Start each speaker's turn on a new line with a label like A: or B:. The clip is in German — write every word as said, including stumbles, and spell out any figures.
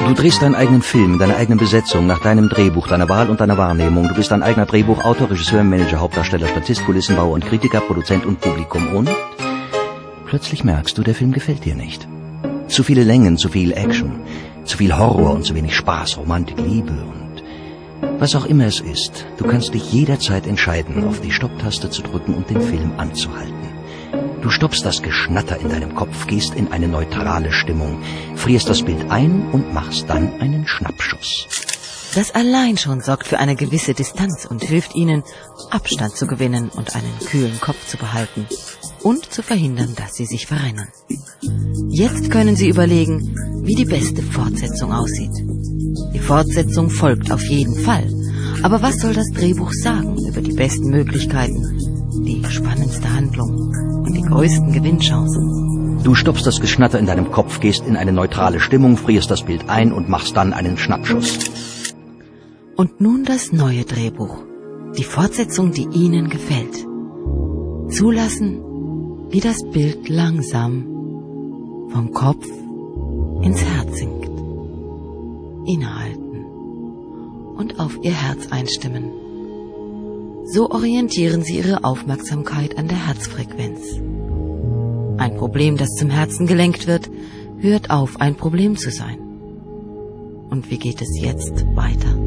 A: Du drehst deinen eigenen Film, deine eigene Besetzung, nach deinem Drehbuch, deiner Wahl und deiner Wahrnehmung. Du bist dein eigener Drehbuchautor, Regisseur, Manager, Hauptdarsteller, Statist, Kulissenbauer und Kritiker, Produzent und Publikum. Und plötzlich merkst du, der Film gefällt dir nicht. Zu viele Längen, zu viel Action, zu viel Horror und zu wenig Spaß, Romantik, Liebe und was auch immer es ist. Du kannst dich jederzeit entscheiden, auf die Stopptaste zu drücken und den Film anzuhalten. Du stoppst das Geschnatter in deinem Kopf, gehst in eine neutrale Stimmung, frierst das Bild ein und machst dann einen Schnappschuss.
B: Das allein schon sorgt für eine gewisse Distanz und hilft Ihnen, Abstand zu gewinnen und einen kühlen Kopf zu behalten und zu verhindern, dass Sie sich verrennen. Jetzt können Sie überlegen, wie die beste Fortsetzung aussieht. Die Fortsetzung folgt auf jeden Fall. Aber was soll das Drehbuch sagen über die besten Möglichkeiten, die spannendste Handlung und die größten Gewinnchancen?
A: Du stoppst das Geschnatter in deinem Kopf, gehst in eine neutrale Stimmung, frierst das Bild ein und machst dann einen Schnappschuss.
B: Und nun das neue Drehbuch. Die Fortsetzung, die Ihnen gefällt. Zulassen, wie das Bild langsam vom Kopf ins Herz sinkt. Innehalten und auf Ihr Herz einstimmen. So orientieren Sie Ihre Aufmerksamkeit an der Herzfrequenz. Ein Problem, das zum Herzen gelenkt wird, hört auf, ein Problem zu sein. Und wie geht es jetzt weiter?